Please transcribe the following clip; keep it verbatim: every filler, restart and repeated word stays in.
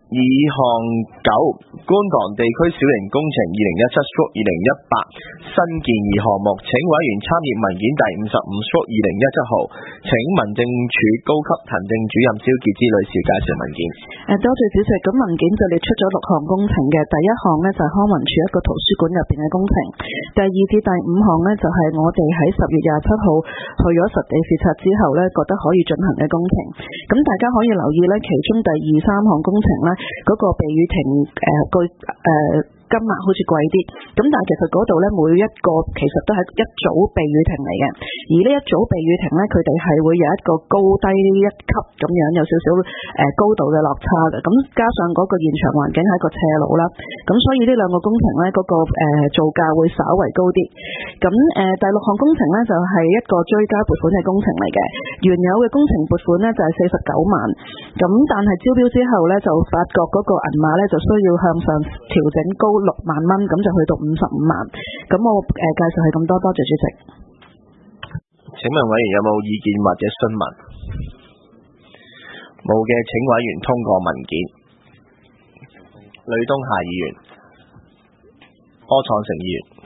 二項九觀塘地區小型工程二零一七二零一八新建議項目，請委員參閱文件第五十五二零一七號，請民政處高級行政主任蕭傑之女士介紹文件。 誒，多謝主席。咁文件就列出咗六項工程嘅，第一項呢，就係康文署一個圖書館入邊嘅工程，第二至第五項呢，就係我哋喺十月廿七號去咗實地視察之後呢，覺得可以進行嘅工程。咁大家可以留意呢，其中第二三項工程呢，嗰、那個避雨亭誒據誒金額好似貴啲，咁但係其實嗰度咧每一個其實都係一組避雨亭嚟嘅，而呢一組避雨亭咧，佢哋係會有一個高低一級咁樣，有少少誒高度嘅落差嘅，咁加上嗰個現場環境係一個斜路啦，咁所以呢兩個工程咧嗰個誒造價會稍為高啲。咁誒第六項工程咧就係一個追加撥款嘅工程嚟嘅，原有嘅工程撥款咧就係四十九萬，咁但係招標之後咧就發覺嗰個銀碼咧就需要向上調整高六萬蚊，咁就去到五十五萬。咁我誒、呃、介紹係咁多，多謝主席。 請問委員有冇意見或者詢問？冇嘅，請委員通過文件。呂東霞議員，柯創盛議員。